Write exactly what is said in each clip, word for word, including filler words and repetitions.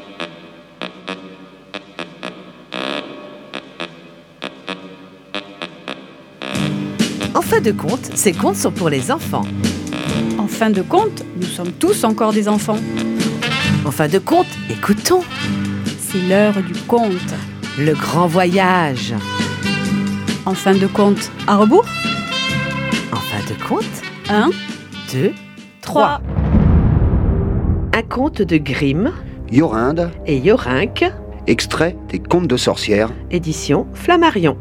En fin de compte, ces contes sont pour les enfants. En fin de compte, nous sommes tous encore des enfants. En fin de compte, écoutons. C'est l'heure du conte. Le grand voyage. En fin de compte, à rebours. En fin de compte, Un, deux, trois. Un conte de Grimm Yorinde, et Yorinck, extrait des Contes de sorcières. édition Flammarion.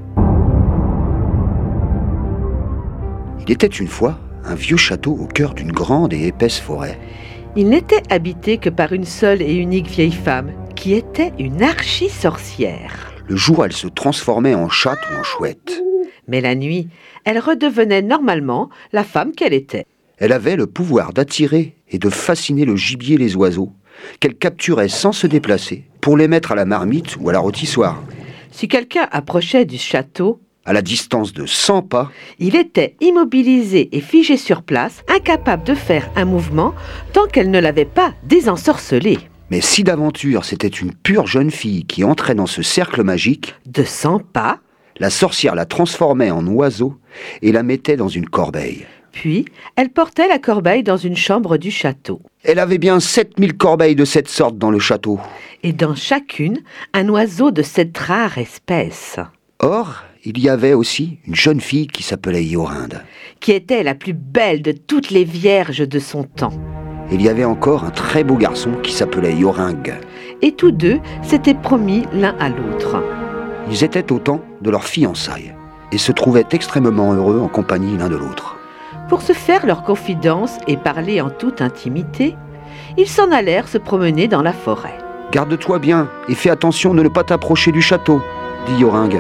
Il était une fois un vieux château au cœur d'une grande et épaisse forêt. Il n'était habité que par une seule et unique vieille femme, qui était une archi-sorcière. Le jour, elle se transformait en chatte ou en chouette. Mais la nuit, elle redevenait normalement la femme qu'elle était. Elle avait le pouvoir d'attirer et de fasciner le gibier et les oiseaux, qu'elle capturait sans se déplacer, pour les mettre à la marmite ou à la rôtissoire. Si quelqu'un approchait du château, À la distance de cent pas, il était immobilisé et figé sur place, incapable de faire un mouvement tant qu'elle ne l'avait pas désensorcelé. mais si d'aventure c'était une pure jeune fille qui entrait dans ce cercle magique, De cent pas, la sorcière la transformait en oiseau et la mettait dans une corbeille. puis elle portait la corbeille dans une chambre du château. Elle avait bien sept mille corbeilles de cette sorte dans le château. Et dans chacune, un oiseau de cette rare espèce, Or, il y avait aussi une jeune fille qui s'appelait Yorinde. qui était la plus belle de toutes les vierges de son temps. Il y avait encore un très beau garçon qui s'appelait Yorinck. Et tous deux s'étaient promis l'un à l'autre. Ils étaient au temps de leur fiançailles et se trouvaient extrêmement heureux en compagnie l'un de l'autre. Pour se faire leur confidence et parler en toute intimité, ils s'en allèrent se promener dans la forêt. « Garde-toi bien et fais attention de ne pas t'approcher du château », dit Yorinck.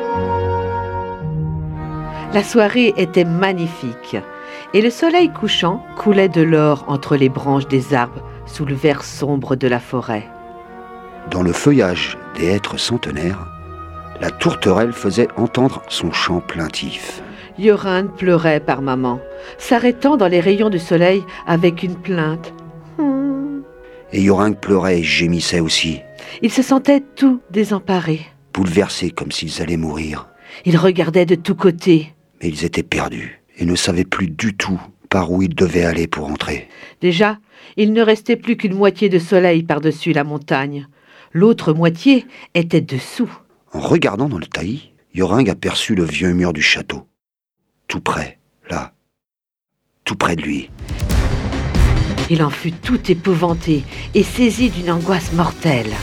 La soirée était magnifique et le soleil couchant coulait de l'or entre les branches des arbres sous le vert sombre de la forêt. Dans le feuillage des hêtres centenaires, la tourterelle faisait entendre son chant plaintif. Yorinck pleurait par moments, s'arrêtant dans les rayons du soleil avec une plainte. Hmm. Et Yorinck pleurait et gémissait aussi, Ils se sentaient tout désemparés. bouleversés comme s'ils allaient mourir. Ils regardaient de tous côtés. Mais ils étaient perdus et ne savaient plus du tout par où ils devaient aller pour entrer. Déjà, il ne restait plus qu'une moitié de soleil par-dessus la montagne. L'autre moitié était dessous. En regardant dans le taillis, Yorinck aperçut le vieux mur du château. Tout près, là, tout près de lui. Il en fut tout épouvanté et saisi d'une angoisse mortelle.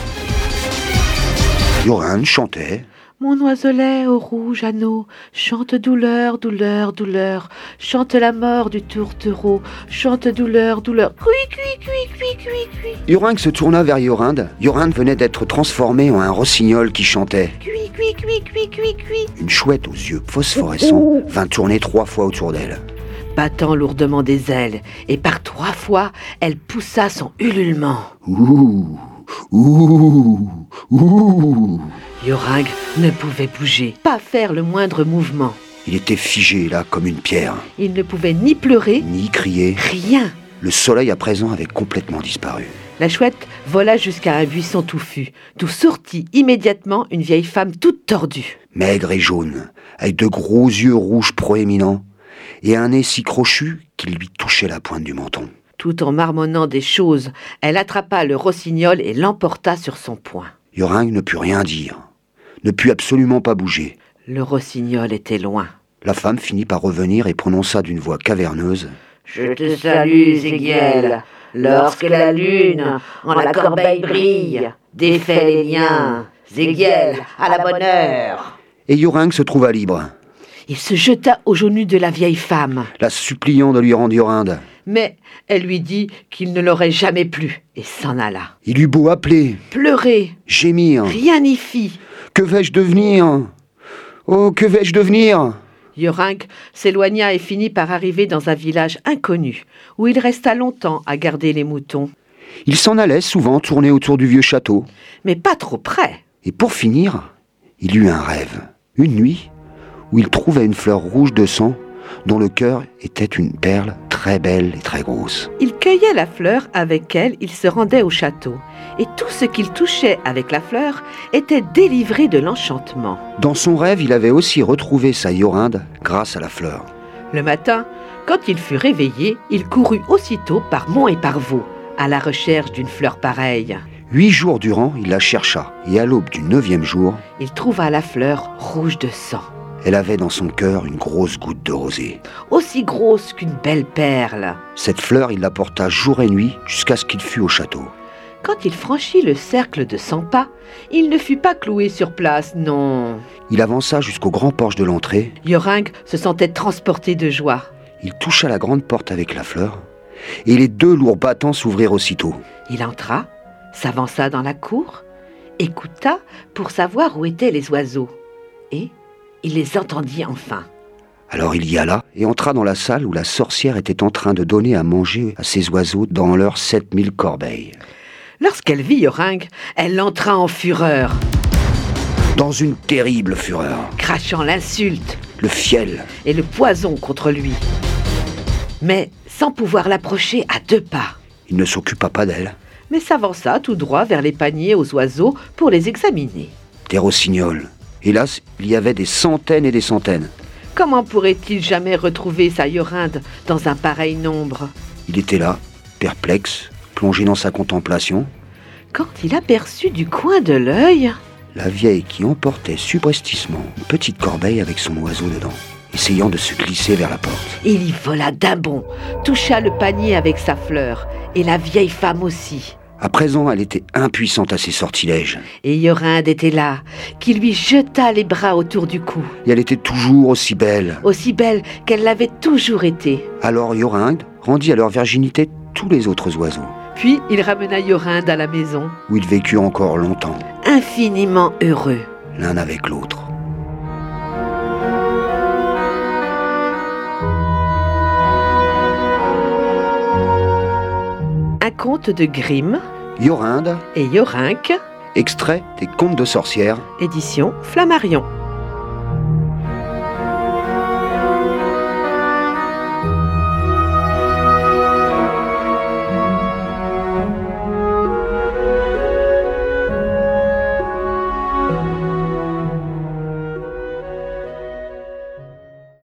Yorinck chantait. Mon oiselet au rouge anneau, chante douleur, douleur, douleur, chante la mort du tourtereau, chante douleur, douleur, cui, cui, cui, cui, cui, cui, Yorinck se tourna vers Yorinck. Yorinck venait d'être transformé en un rossignol qui chantait. cui, cui, cui, cui, cui, cui. Une chouette aux yeux phosphorescents vint tourner trois fois autour d'elle. Battant lourdement des ailes, et par trois fois, elle poussa son ululement. Ouh, ouh, ouh. Yorinck ne pouvait bouger, pas faire le moindre mouvement. Il était figé là comme une pierre, Il ne pouvait ni pleurer, ni crier. rien. Le soleil à présent avait complètement disparu. La chouette vola jusqu'à un buisson touffu, d'où sortit immédiatement une vieille femme toute tordue. Maigre et jaune, avec de gros yeux rouges proéminents et un nez si crochu qu'il lui touchait la pointe du menton. Tout en marmonnant des choses, elle attrapa le rossignol et l'emporta sur son poing. Yorinck ne put rien dire, ne put absolument pas bouger. Le rossignol était loin. La femme finit par revenir et prononça d'une voix caverneuse. « Je te salue, Zégiel. Lorsque la lune en la corbeille brille, défais les liens. Zégiel, à la bonne heure. » Et Yorinck se trouva libre, Il se jeta aux genoux de la vieille femme, la suppliant de lui rendre Yorinck. mais elle lui dit qu'il ne l'aurait jamais plus et s'en alla. Il eut beau appeler, Pleurer, gémir. rien n'y fit. Que vais-je devenir ? Oh, que vais-je devenir ? Yorinck s'éloigna et finit par arriver dans un village inconnu, où il resta longtemps à garder les moutons. Il s'en allait souvent tourner autour du vieux château. Mais pas trop près. Et pour finir, il eut un rêve. Une nuit, où il trouvait une fleur rouge de sang, dont le cœur était une perle très très belle et très grosse. Il cueillait la fleur, avec elle il se rendait au château. Et tout ce qu'il touchait avec la fleur était délivré de l'enchantement. Dans son rêve, il avait aussi retrouvé sa Yorinde grâce à la fleur. Le matin, quand il fut réveillé, il courut aussitôt par monts et par vaux, à la recherche d'une fleur pareille. Huit jours durant, il la chercha, et à l'aube du neuvième jour, Il trouva la fleur rouge de sang, elle avait dans son cœur une grosse goutte de rosée. aussi grosse qu'une belle perle. Cette fleur, il la porta jour et nuit jusqu'à ce qu'il fût au château. Quand il franchit le cercle de cent pas, il ne fut pas cloué sur place, non. Il avança jusqu'au grand porche de l'entrée, Yoring se sentait transporté de joie. il toucha la grande porte avec la fleur, et les deux lourds battants s'ouvrirent aussitôt. Il entra, s'avança dans la cour, écouta pour savoir où étaient les oiseaux. Et il les entendit enfin. Alors il y alla et entra dans la salle où la sorcière était en train de donner à manger à ses oiseaux dans leurs sept mille corbeilles. Lorsqu'elle vit Yoring, elle entra en fureur, Dans une terrible fureur, crachant l'insulte le fiel, et le poison contre lui. Mais sans pouvoir l'approcher à deux pas, il ne s'occupa pas d'elle. mais s'avança tout droit vers les paniers aux oiseaux pour les examiner. Des rossignols. Hélas, il y avait des centaines et des centaines. Comment pourrait-il jamais retrouver sa Yorinde dans un pareil nombre? Il était là, perplexe, plongé dans sa contemplation, Quand il aperçut du coin de l'œil, la vieille qui emportait subrepticement une petite corbeille avec son oiseau dedans, essayant de se glisser vers la porte. il y vola d'un bond, toucha le panier avec sa fleur, et la vieille femme aussi. À présent, elle était impuissante à ses sortilèges, Et Yorinde était là, qui lui jeta les bras autour du cou, et elle était toujours aussi belle. aussi belle qu'elle l'avait toujours été. Alors Yorinde rendit à leur virginité tous les autres oiseaux, Puis il ramena Yorinde à la maison, où ils vécurent encore longtemps, infiniment heureux. l'un avec l'autre. Un conte de Grimm Yorinde, et Yoring, extrait des Contes de sorcières, édition Flammarion.